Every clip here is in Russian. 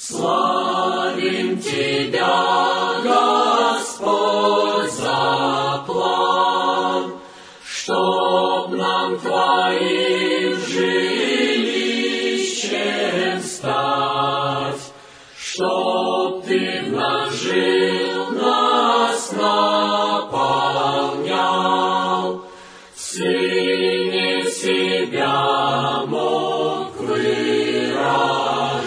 Славим Тебя, Господь, за план, чтоб нам Твоим жилищем стать, чтоб Ты в нас жил, нас наполнял, в Сыне себя мог выражать.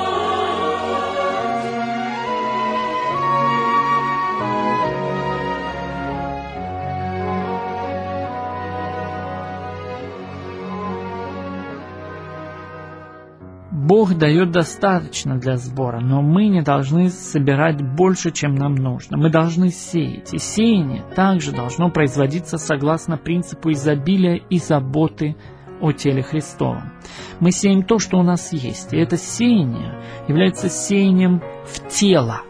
Бог дает достаточно для сбора, но мы не должны собирать больше, чем нам нужно. Мы должны сеять, и сеяние также должно производиться согласно принципу изобилия и заботы о теле Христовом. Мы сеем то, что у нас есть, и это сеяние является сеянием в тело.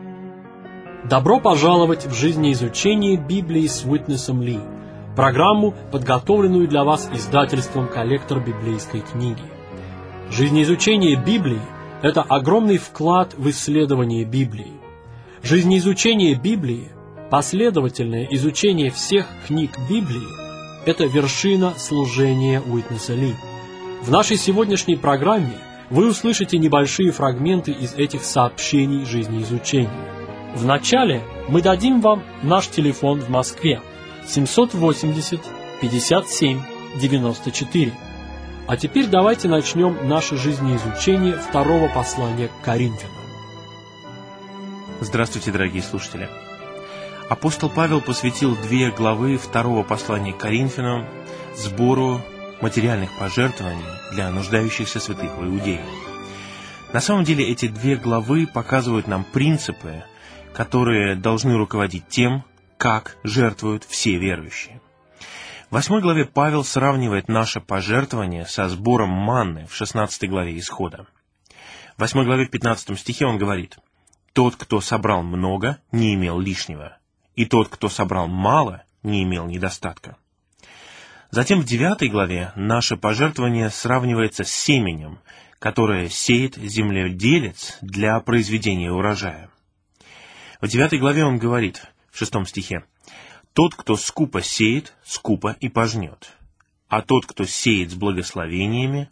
Добро пожаловать в жизнеизучение Библии с Уитнесом Ли, программу, подготовленную для вас издательством «Коллектор библейской книги». Жизнеизучение Библии – это огромный вклад в исследование Библии. Жизнеизучение Библии, последовательное изучение всех книг Библии – это вершина служения Уитнеса Ли. В нашей сегодняшней программе вы услышите небольшие фрагменты из этих сообщений жизнеизучения. Вначале мы дадим вам наш телефон в Москве 780 57 94. А теперь давайте начнем наше жизнеизучение второго послания к Коринфянам. Здравствуйте, дорогие слушатели. Апостол Павел посвятил 2 главы второго послания к Коринфянам сбору материальных пожертвований для нуждающихся святых в Иудее. На самом деле эти 2 главы показывают нам принципы, которые должны руководить тем, как жертвуют все верующие. В 8 главе Павел сравнивает наше пожертвование со сбором манны в 16 главе Исхода. В 8 главе в 15 стихе он говорит: «Тот, кто собрал много, не имел лишнего, и тот, кто собрал мало, не имел недостатка». Затем в 9 главе наше пожертвование сравнивается с семенем, которое сеет земледелец для произведения урожая. В 9 главе он говорит в 6 стихе: «Тот, кто скупо сеет, скупо и пожнет, а тот, кто сеет с благословениями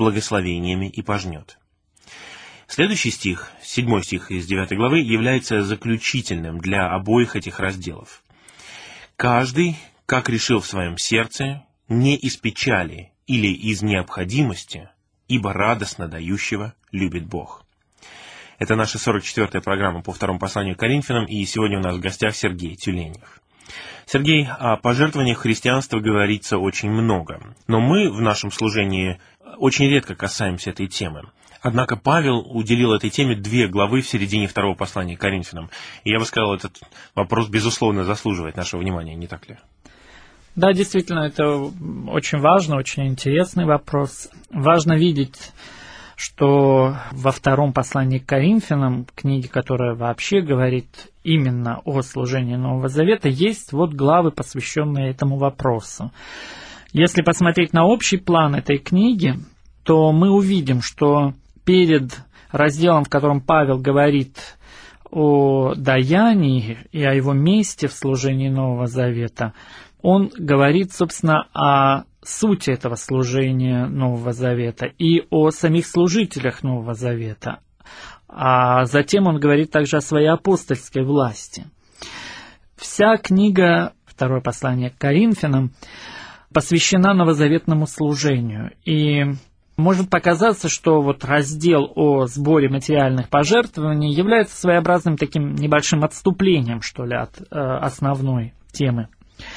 и пожнет». Следующий стих, 7 стих из 9 главы, является заключительным для обоих этих разделов. «Каждый, как решил в своем сердце, не из печали или из необходимости, ибо радостно дающего любит Бог». Это наша 44-я программа по второму посланию к Коринфянам, и сегодня у нас в гостях Сергей Тюленев. Сергей, о пожертвованиях христианства говорится очень много, но мы в нашем служении очень редко касаемся этой темы. Однако Павел уделил этой теме 2 главы в середине второго послания к Коринфянам, и я бы сказал, этот вопрос, безусловно, заслуживает нашего внимания, не так ли? Да, действительно, это очень важно, очень интересный вопрос. Важно видеть, что во втором послании к Коринфянам, книге, которая вообще говорит именно о служении Нового Завета, есть вот главы, посвященные этому вопросу. Если посмотреть на общий план этой книги, то мы увидим, что перед разделом, в котором Павел говорит о даянии и о его месте в служении Нового Завета, он говорит, собственно, о сути этого служения Нового Завета и о самих служителях Нового Завета. А затем он говорит также о своей апостольской власти. Вся книга, второе послание к Коринфянам, посвящена новозаветному служению. И может показаться, что вот раздел о сборе материальных пожертвований является своеобразным таким небольшим отступлением, что ли, от основной темы.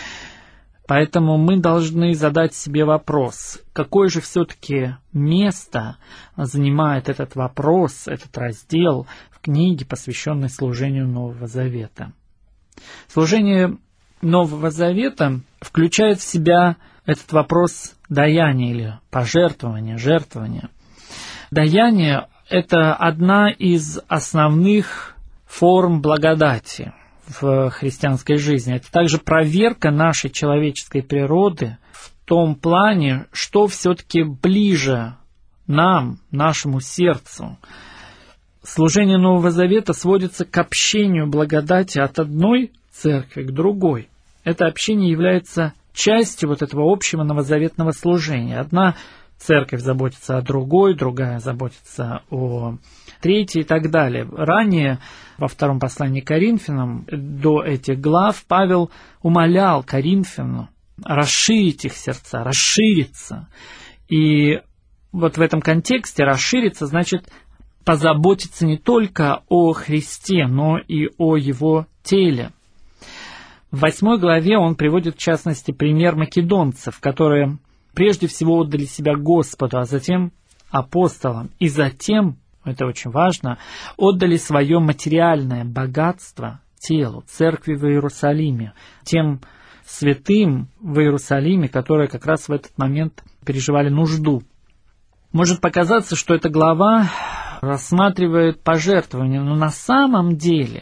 Поэтому мы должны задать себе вопрос, какое же все-таки место занимает этот вопрос, этот раздел в книге, посвященной служению Нового Завета. Служение Нового Завета включает в себя этот вопрос даяния или пожертвования, жертвования. Даяние – это одна из основных форм благодати в христианской жизни. Это также проверка нашей человеческой природы в том плане, что все-таки ближе нам, нашему сердцу. служение Нового Завета сводится к общению благодати от одной церкви к другой. Это общение является частью вот этого общего новозаветного служения. Одна церковь заботится о другой, другая заботится о третьей и так далее. Ранее, во втором послании к Коринфянам, до этих глав, Павел умолял Коринфян расширить их сердца, расшириться. И вот в этом контексте расшириться значит позаботиться не только о Христе, но и о Его теле. В 8 главе он приводит, в частности, пример македонцев, которые прежде всего отдали себя Господу, а затем апостолам, и затем, это очень важно, отдали свое материальное богатство телу, церкви в Иерусалиме, тем святым в Иерусалиме, которые как раз в этот момент переживали нужду. Может показаться, что эта глава рассматривает пожертвования, но на самом деле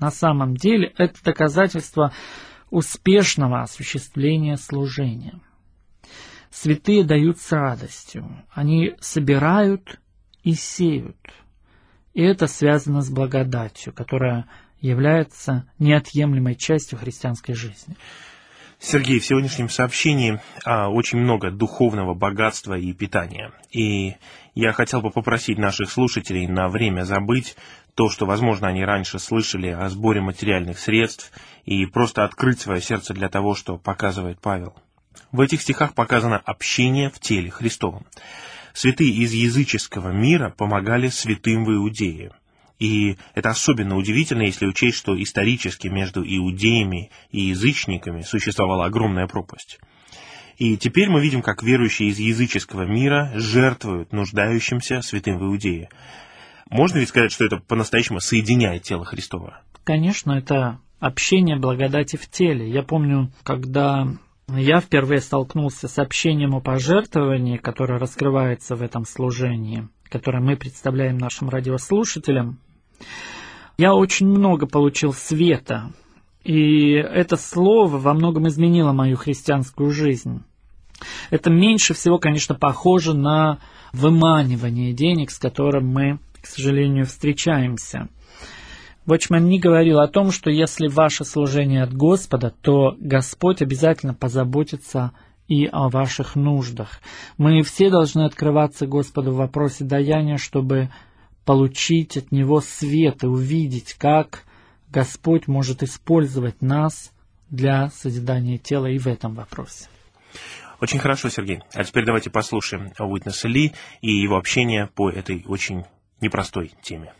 это доказательство успешного осуществления служения. Святые дают с радостью, они собирают и сеют. И это связано с благодатью, которая является неотъемлемой частью христианской жизни. Сергей, в сегодняшнем сообщении очень много духовного богатства и питания. И я хотел бы попросить наших слушателей на время забыть то, что, возможно, они раньше слышали о сборе материальных средств, и просто открыть свое сердце для того, что показывает Павел. В этих стихах показано общение в теле Христовом. Святые из языческого мира помогали святым в Иудее. И это особенно удивительно, если учесть, что исторически между иудеями и язычниками существовала огромная пропасть. И теперь мы видим, как верующие из языческого мира жертвуют нуждающимся святым в Иудее. Можно ведь сказать, что это по-настоящему соединяет тело Христово? Конечно, это общение благодати в теле. Я помню, когда я впервые столкнулся с общением о пожертвовании, которое раскрывается в этом служении, которое мы представляем нашим радиослушателям, я очень много получил света, и это слово во многом изменило мою христианскую жизнь. Это меньше всего, конечно, похоже на выманивание денег, с которым мы, к сожалению, встречаемся. Watchman Nee говорил о том, что если ваше служение от Господа, то Господь обязательно позаботится и о ваших нуждах. Мы все должны открываться Господу в вопросе даяния, чтобы получить от Него свет и увидеть, как Господь может использовать нас для созидания тела и в этом вопросе. Очень хорошо, Сергей. А теперь давайте послушаем Уитнеса Ли и его общение по этой очень непростой теме.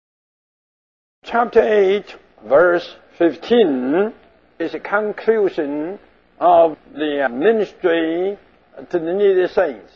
Chapter 8, verse 15 is a conclusion of the ministry to the needy saints.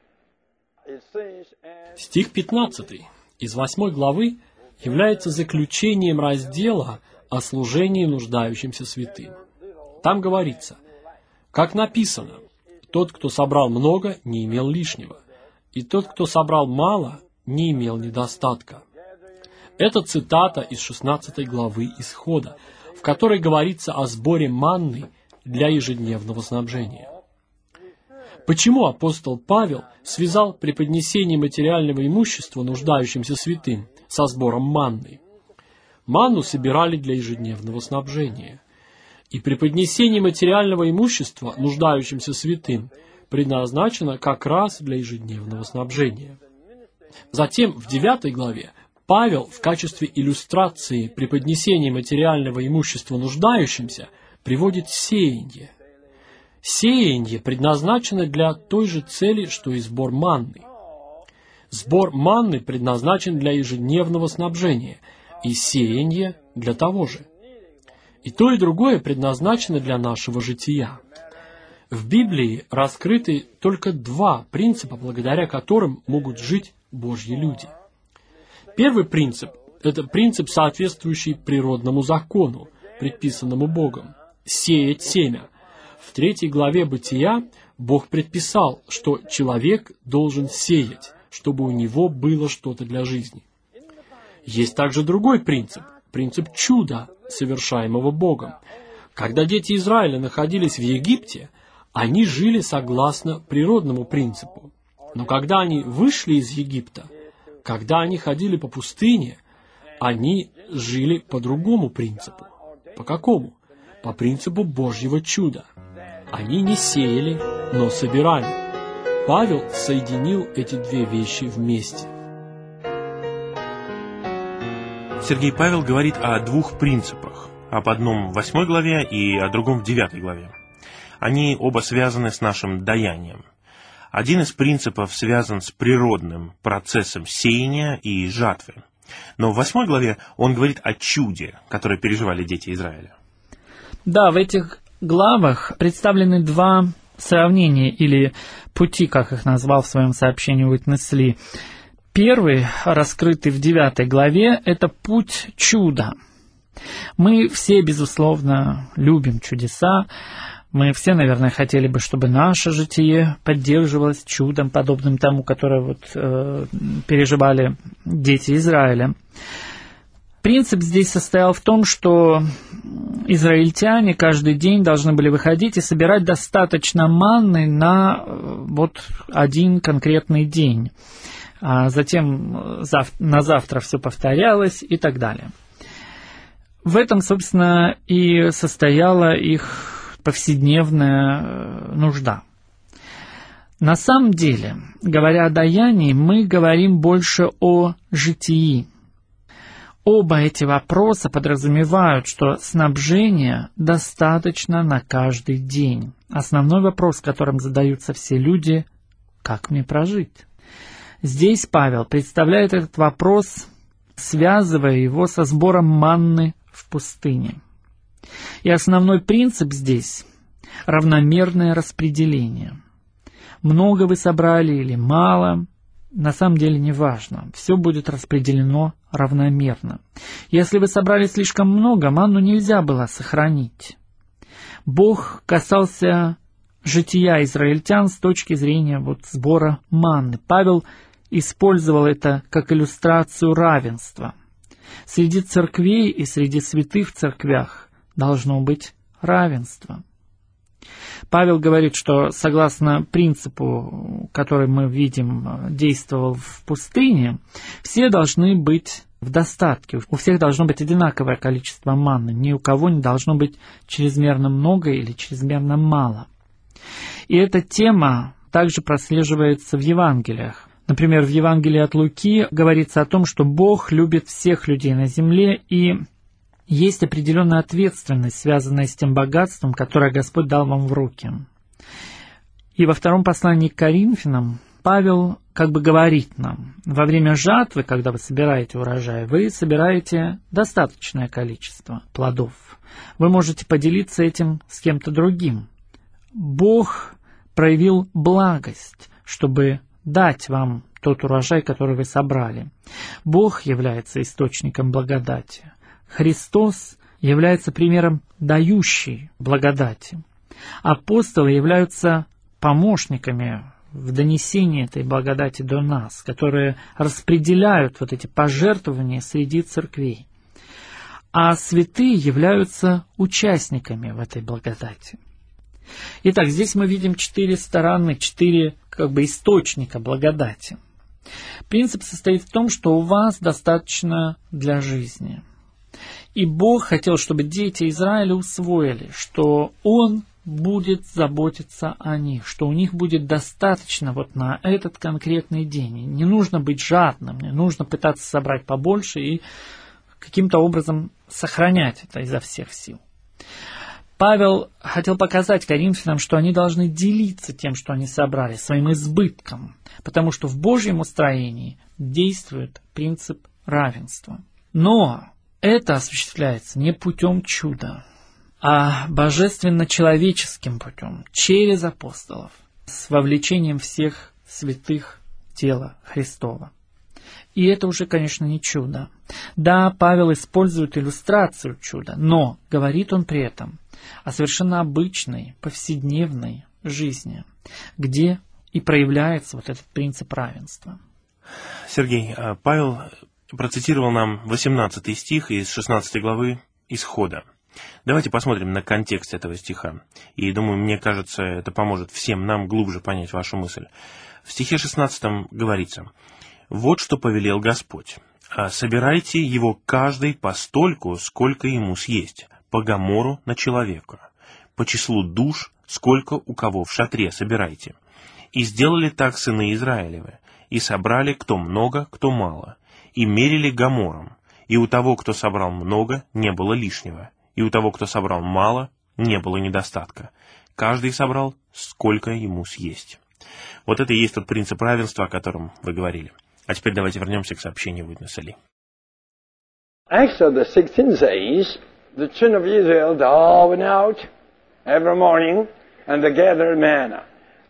Стих 15 из 8 главы является заключением раздела о служении нуждающимся святым. Там говорится: «Как написано, тот, кто собрал много, не имел лишнего, и тот, кто собрал мало, не имел недостатка». Это цитата из 16 главы Исхода, в которой говорится о сборе манны для ежедневного снабжения. Почему апостол Павел связал преподнесение материального имущества нуждающимся святым со сбором манны? Манну собирали для ежедневного снабжения, и преподнесение материального имущества нуждающимся святым предназначено как раз для ежедневного снабжения. Затем в 9 главе Павел в качестве иллюстрации преподнесения материального имущества нуждающимся приводит сеяние. Сеяние предназначено для той же цели, что и сбор манны. Сбор манны предназначен для ежедневного снабжения, и сеяние для того же. И то, и другое предназначено для нашего жития. В Библии раскрыты только два принципа, благодаря которым могут жить Божьи люди. Первый принцип – это принцип, соответствующий природному закону, предписанному Богом – сеять семя. В 3 главе Бытия Бог предписал, что человек должен сеять, чтобы у него было что-то для жизни. Есть также другой принцип – принцип чуда, совершаемого Богом. Когда дети Израиля находились в Египте, они жили согласно природному принципу. Но когда они вышли из Египта, Когда они ходили по пустыне, они жили по другому принципу. По какому? По принципу Божьего чуда. Они не сеяли, но собирали. Павел соединил эти две вещи вместе. Сергей, Павел говорит о двух принципах. Об одном в 8 главе и о другом в 9 главе. Они оба связаны с нашим даянием. Один из принципов связан с природным процессом сеяния и жатвы. Но в 8 главе он говорит о чуде, которое переживали дети Израиля. Да, в этих главах представлены два сравнения или пути, как их назвал в своем сообщении Уитнес Ли. Первый, раскрытый в 9 главе, это путь чуда. Мы все, безусловно, любим чудеса. Мы все, наверное, хотели бы, чтобы наше житие поддерживалось чудом, подобным тому, которое переживали дети Израиля. Принцип здесь состоял в том, что израильтяне каждый день должны были выходить и собирать достаточно манны на один конкретный день. А затем на завтра все повторялось и так далее. В этом, собственно, и состояла их повседневная нужда. На самом деле, говоря о даянии, мы говорим больше о житии. Оба эти вопроса подразумевают, что снабжения достаточно на каждый день. Основной вопрос, которым задаются все люди – как мне прожить? Здесь Павел представляет этот вопрос, связывая его со сбором манны в пустыне. И основной принцип здесь – равномерное распределение. Много вы собрали или мало, на самом деле не важно. Все будет распределено равномерно. Если вы собрали слишком много, манну нельзя было сохранить. Бог касался жития израильтян с точки зрения сбора манны. Павел использовал это как иллюстрацию равенства. Среди церквей и среди святых в церквях должно быть равенство. Павел говорит, что согласно принципу, который мы видим, действовал в пустыне, все должны быть в достатке. У всех должно быть одинаковое количество манны. Ни у кого не должно быть чрезмерно много или чрезмерно мало. И эта тема также прослеживается в Евангелиях. Например, в Евангелии от Луки говорится о том, что Бог любит всех людей на земле, и есть определенная ответственность, связанная с тем богатством, которое Господь дал вам в руки. И во втором послании к Коринфянам Павел говорит нам: во время жатвы, когда вы собираете урожай, вы собираете достаточное количество плодов. Вы можете поделиться этим с кем-то другим. Бог проявил благость, чтобы дать вам тот урожай, который вы собрали. Бог является источником благодати. Христос является примером дающей благодати. Апостолы являются помощниками в донесении этой благодати до нас, которые распределяют эти пожертвования среди церквей. А святые являются участниками в этой благодати. Итак, здесь мы видим 4 стороны, 4 источника благодати. Принцип состоит в том, что у вас достаточно для жизни. И Бог хотел, чтобы дети Израиля усвоили, что Он будет заботиться о них, что у них будет достаточно на этот конкретный день. Не нужно быть жадным, не нужно пытаться собрать побольше и каким-то образом сохранять это изо всех сил. Павел хотел показать коринфянам, что они должны делиться тем, что они собрали, своим избытком, потому что в Божьем устроении действует принцип равенства. Но это осуществляется не путем чуда, а божественно-человеческим путем, через апостолов, с вовлечением всех святых в тело Христова. И это уже, конечно, не чудо. Да, Павел использует иллюстрацию чуда, но говорит он при этом о совершенно обычной, повседневной жизни, где и проявляется этот принцип равенства. Сергей, Павел процитировал нам 18 стих из 16 главы Исхода. Давайте посмотрим на контекст этого стиха. И, думаю, мне кажется, это поможет всем нам глубже понять вашу мысль. В стихе 16 говорится: Вот что повелел Господь. Собирайте его каждый постольку, сколько ему съесть, по гомору на человека, по числу душ, сколько у кого в шатре собирайте. И сделали так сыны Израилевы, и собрали кто много, кто мало, и мерили гомором, и у того, кто собрал много, не было лишнего, и у того, кто собрал мало, не было недостатка. Каждый собрал, сколько ему съесть. Вот это и есть тот принцип равенства, о котором вы говорили. А теперь давайте вернемся к сообщению Уитнеса Ли. Exodus 16 says, the children of Israel, they all went out every morning and they gathered manna.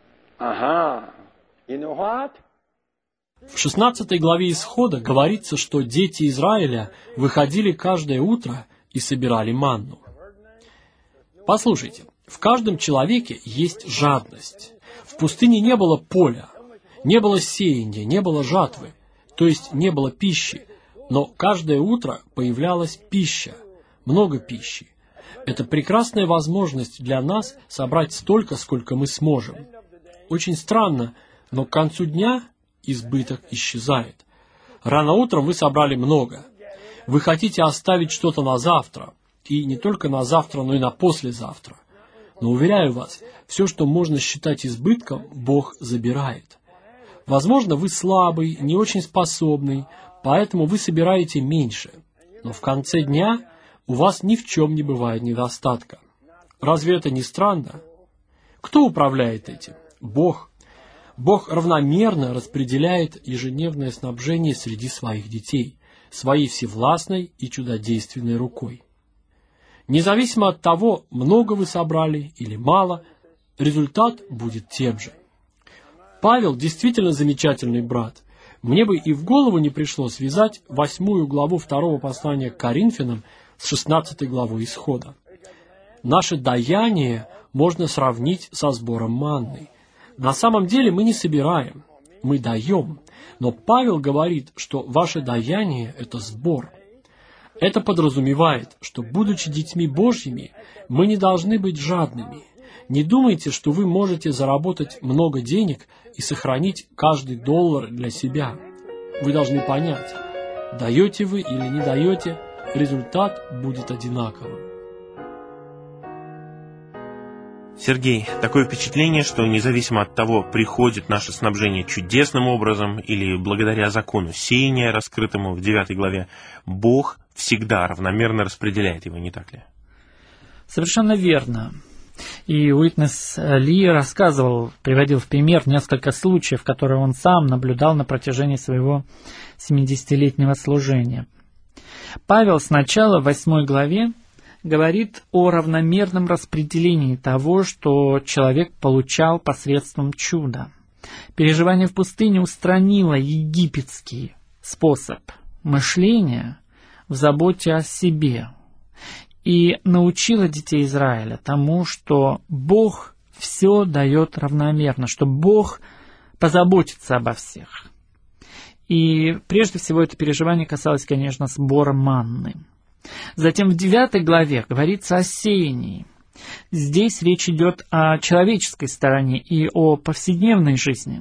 You know what? В 16 главе Исхода говорится, что дети Израиля выходили каждое утро и собирали манну. Послушайте, в каждом человеке есть жадность. В пустыне не было поля, не было сеяния, не было жатвы, то есть не было пищи, но каждое утро появлялась пища, много пищи. Это прекрасная возможность для нас собрать столько, сколько мы сможем. Очень странно, но к концу дня избыток исчезает. Рано утром вы собрали много. Вы хотите оставить что-то на завтра, и не только на завтра, но и на послезавтра. Но, уверяю вас, все, что можно считать избытком, Бог забирает. Возможно, вы слабый, не очень способный, поэтому вы собираете меньше. Но в конце дня у вас ни в чем не бывает недостатка. Разве это не странно? Кто управляет этим? Бог. Бог равномерно распределяет ежедневное снабжение среди своих детей, своей всевластной и чудодейственной рукой. Независимо от того, много вы собрали или мало, результат будет тем же. Павел действительно замечательный брат. Мне бы и в голову не пришло связать 8 главу 2 послания к Коринфянам с 16 главой Исхода. Наше даяние можно сравнить со сбором манны. На самом деле мы не собираем, мы даем. Но Павел говорит, что ваше даяние – это сбор. Это подразумевает, что, будучи детьми Божьими, мы не должны быть жадными. Не думайте, что вы можете заработать много денег и сохранить каждый доллар для себя. Вы должны понять, даете вы или не даете, результат будет одинаковым. Сергей, такое впечатление, что независимо от того, приходит наше снабжение чудесным образом или благодаря закону сеяния, раскрытому в 9 главе, Бог всегда равномерно распределяет его, не так ли? Совершенно верно. И Уитнес Ли рассказывал, приводил в пример несколько случаев, которые он сам наблюдал на протяжении своего 70-летнего служения. Павел сначала в 8 главе говорит о равномерном распределении того, что человек получал посредством чуда. Переживание в пустыне устранило египетский способ мышления в заботе о себе и научило детей Израиля тому, что Бог все дает равномерно, что Бог позаботится обо всех. И прежде всего это переживание касалось, конечно, сбора манны. Затем в 9 главе говорится о сеянии. Здесь речь идет о человеческой стороне и о повседневной жизни.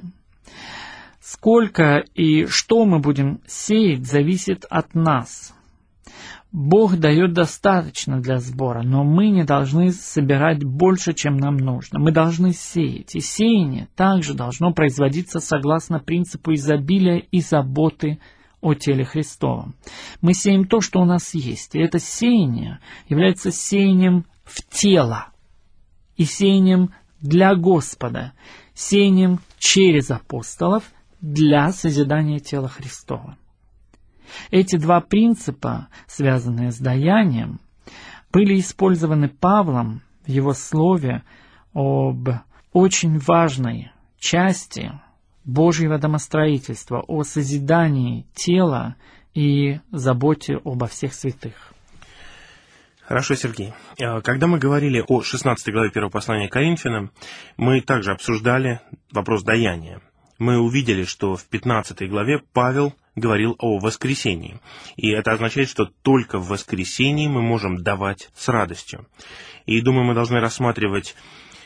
Сколько и что мы будем сеять, зависит от нас. Бог дает достаточно для сбора, но мы не должны собирать больше, чем нам нужно. Мы должны сеять. И сеяние также должно производиться согласно принципу изобилия и заботы о теле Христовом. Мы сеем то, что у нас есть. И это сеяние является сеянием в тело. И сеянием для Господа. Сеянием через апостолов для созидания тела Христова. Эти два принципа, связанные с даянием, были использованы Павлом в его слове об очень важной части Божьего домостроительства, о созидании тела и заботе обо всех святых. Хорошо, Сергей. Когда мы говорили о 16 главе 1 послания к Коринфянам, мы также обсуждали вопрос даяния. Мы увидели, что в 15 главе Павел говорил о воскресении. И это означает, что только в воскресении мы можем давать с радостью. И, думаю, мы должны рассматривать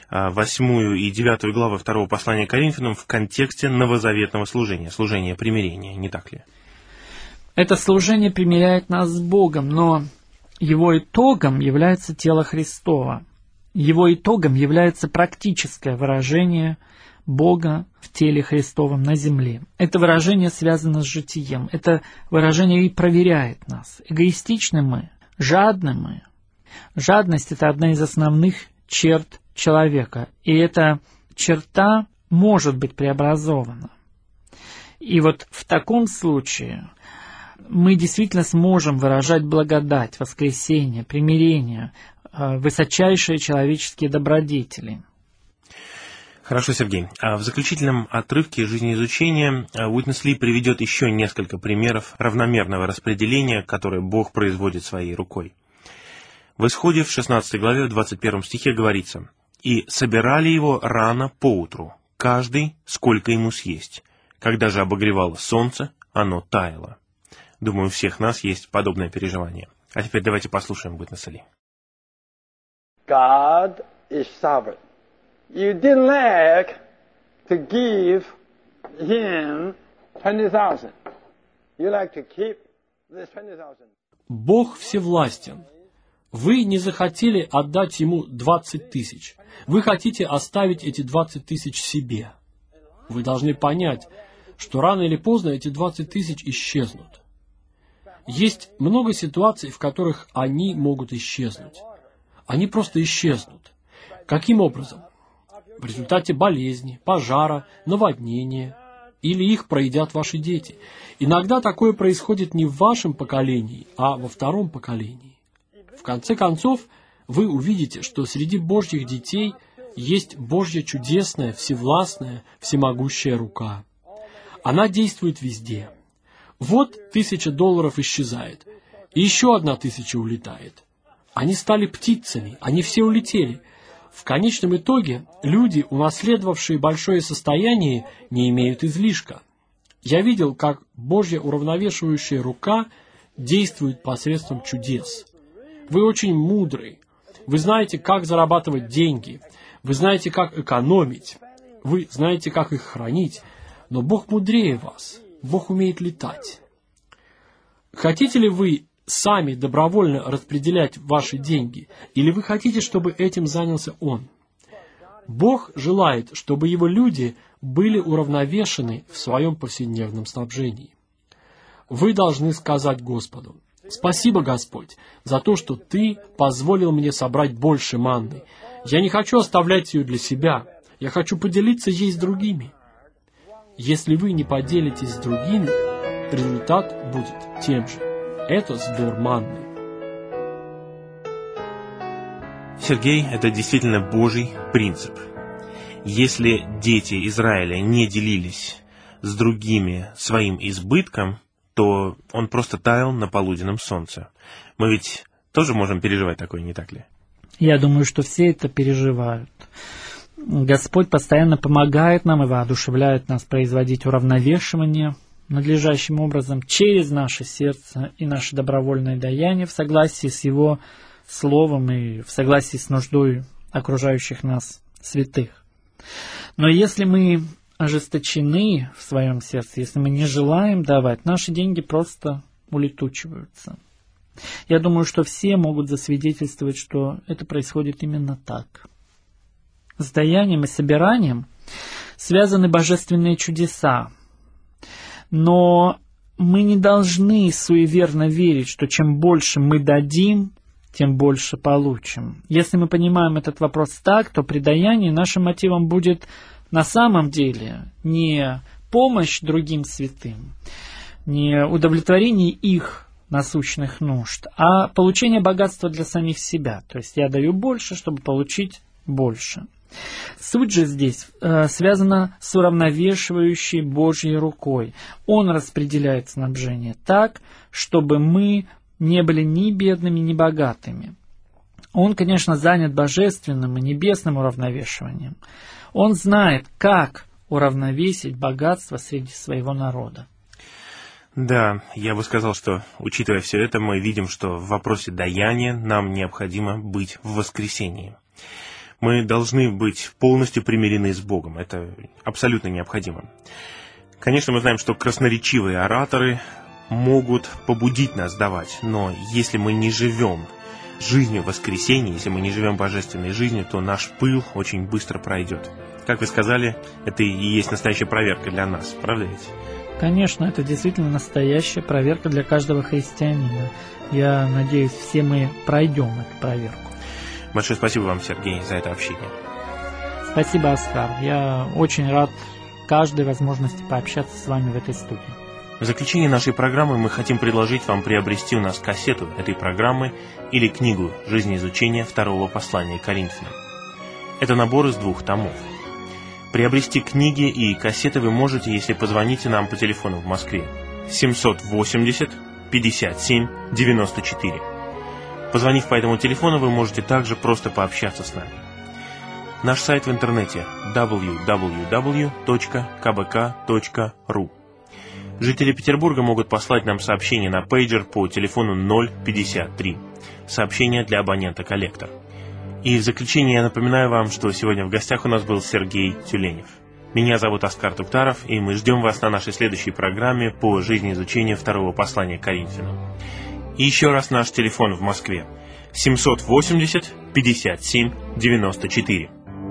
8 и 9 главы 2 послания Коринфянам в контексте новозаветного служения, служения примирения, не так ли? Это служение примиряет нас с Богом, но его итогом является тело Христово. Его итогом является практическое выражение Бога в теле Христовом на земле. Это выражение связано с житием. Это выражение и проверяет нас. Эгоистичны мы, жадны мы. Жадность – это одна из основных черт человека. И эта черта может быть преобразована. И вот в таком случае мы действительно сможем выражать благодать, воскресение, примирение, высочайшие человеческие добродетели. Хорошо, Сергей. В заключительном отрывке жизнеизучения Уитнес Ли приведет еще несколько примеров равномерного распределения, которое Бог производит своей рукой. В Исходе в 16 главе, в 21 стихе говорится: «И собирали его рано поутру, каждый, сколько ему съесть. Когда же обогревало солнце, оно таяло». Думаю, у всех нас есть подобное переживание. А теперь давайте послушаем Уитнеса Ли. God is sovereign. You didn't like to give him 20,000. You like to keep this 20,000. Бог всевластен. Вы не захотели отдать ему 20 тысяч. Вы хотите оставить эти 20 тысяч себе. Вы должны понять, что рано или поздно эти 20 тысяч исчезнут. Есть много ситуаций, в которых они могут исчезнуть. Они просто исчезнут. Каким образом? В результате болезни, пожара, наводнения, или их проедят ваши дети. Иногда такое происходит не в вашем поколении, а во втором поколении. В конце концов, вы увидите, что среди Божьих детей есть Божья чудесная, всевластная, всемогущая рука. Она действует везде. Вот $1000 исчезает, и еще 1000 улетает. Они стали птицами, они все улетели. В конечном итоге люди, унаследовавшие большое состояние, не имеют излишка. Я видел, как Божья уравновешивающая рука действует посредством чудес. Вы очень мудрый. Вы знаете, как зарабатывать деньги. Вы знаете, как экономить. Вы знаете, как их хранить. Но Бог мудрее вас. Бог умеет летать. Хотите ли вы сами добровольно распределять ваши деньги, или вы хотите, чтобы этим занялся Он? Бог желает, чтобы Его люди были уравновешены в своем повседневном снабжении. Вы должны сказать Господу: «Спасибо, Господь, за то, что Ты позволил мне собрать больше манны. Я не хочу оставлять ее для себя. Я хочу поделиться ей с другими». Если вы не поделитесь с другими, результат будет тем же. Это сбор манны. Сергей, это действительно Божий принцип. Если дети Израиля не делились с другими своим избытком, то он просто таял на полуденном солнце. Мы ведь тоже можем переживать такое, не так ли? Я думаю, что все это переживают. Господь постоянно помогает нам и воодушевляет нас производить уравновешивание надлежащим образом через наше сердце и наше добровольное даяние в согласии с Его Словом и в согласии с нуждой окружающих нас святых. Но если мы ожесточены в своем сердце, если мы не желаем давать, наши деньги просто улетучиваются. Я думаю, что все могут засвидетельствовать, что это происходит именно так. С даянием и собиранием связаны божественные чудеса. Но мы не должны суеверно верить, что чем больше мы дадим, тем больше получим. Если мы понимаем этот вопрос так, то при даянии нашим мотивом будет на самом деле не помощь другим святым, не удовлетворение их насущных нужд, а получение богатства для самих себя. То есть я даю больше, чтобы получить больше. Суть же здесь связана с уравновешивающей Божьей рукой. Он распределяет снабжение так, чтобы мы не были ни бедными, ни богатыми. Он, конечно, занят божественным и небесным уравновешиванием. Он знает, как уравновесить богатство среди своего народа. Да, я бы сказал, что, учитывая все это, мы видим, что в вопросе даяния нам необходимо быть в воскресении. Мы должны быть полностью примирены с Богом. Это абсолютно необходимо. Конечно, мы знаем, что красноречивые ораторы могут побудить нас давать, но если мы не живем жизнью воскресения, если мы не живем божественной жизнью, то наш пыл очень быстро пройдет. Как вы сказали, это и есть настоящая проверка для нас, правда ведь? Конечно, это действительно настоящая проверка для каждого христианина. Я надеюсь, все мы пройдем эту проверку. Большое спасибо вам, Сергей, за это общение. Спасибо, Оскар. Я очень рад каждой возможности пообщаться с вами в этой студии. В заключение нашей программы мы хотим предложить вам приобрести у нас кассету этой программы или книгу «Жизнеизучение второго послания Коринфянам». Это набор из 2 томов. Приобрести книги и кассеты вы можете, если позвоните нам по телефону в Москве 780 57 94. Позвонив по этому телефону, вы можете также просто пообщаться с нами. Наш сайт в интернете www.kbk.ru. Жители Петербурга могут послать нам сообщение на пейджер по телефону 053. Сообщение для абонента-коллектор. И в заключение я напоминаю вам, что сегодня в гостях у нас был Сергей Тюленев. Меня зовут Оскар Туктаров, и мы ждем вас на нашей следующей программе по жизнеизучению второго послания Коринфянам. И еще раз наш телефон в Москве 780 57 94.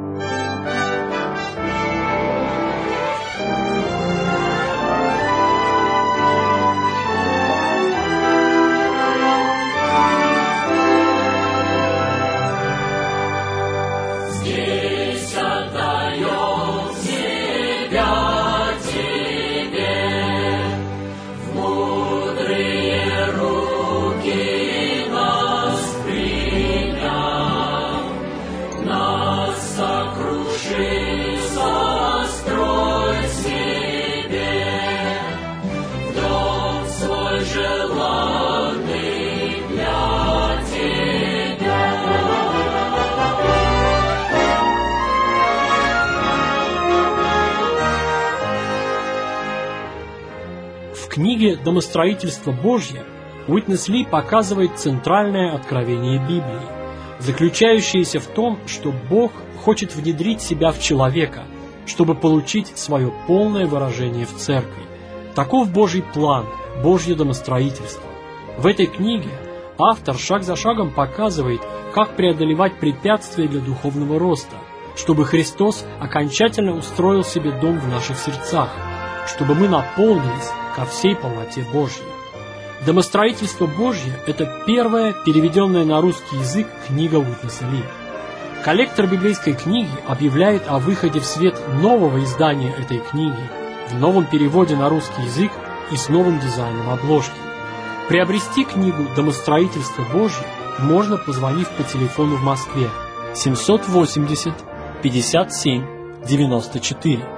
В книге «Домостроительство Божье» Уитнес Ли показывает центральное откровение Библии, заключающееся в том, что Бог хочет внедрить себя в человека, чтобы получить свое полное выражение в церкви. Таков Божий план, Божье домостроительство. В этой книге автор шаг за шагом показывает, как преодолевать препятствия для духовного роста, чтобы Христос окончательно устроил себе дом в наших сердцах, чтобы мы наполнились ко всей полноте Божьей. «Домостроительство Божье» — это первая переведенная на русский язык книга Уитнеса Ли. Коллектор библейской книги объявляет о выходе в свет нового издания этой книги в новом переводе на русский язык и с новым дизайном обложки. Приобрести книгу «Домостроительство Божье» можно, позвонив по телефону в Москве 780 57 94.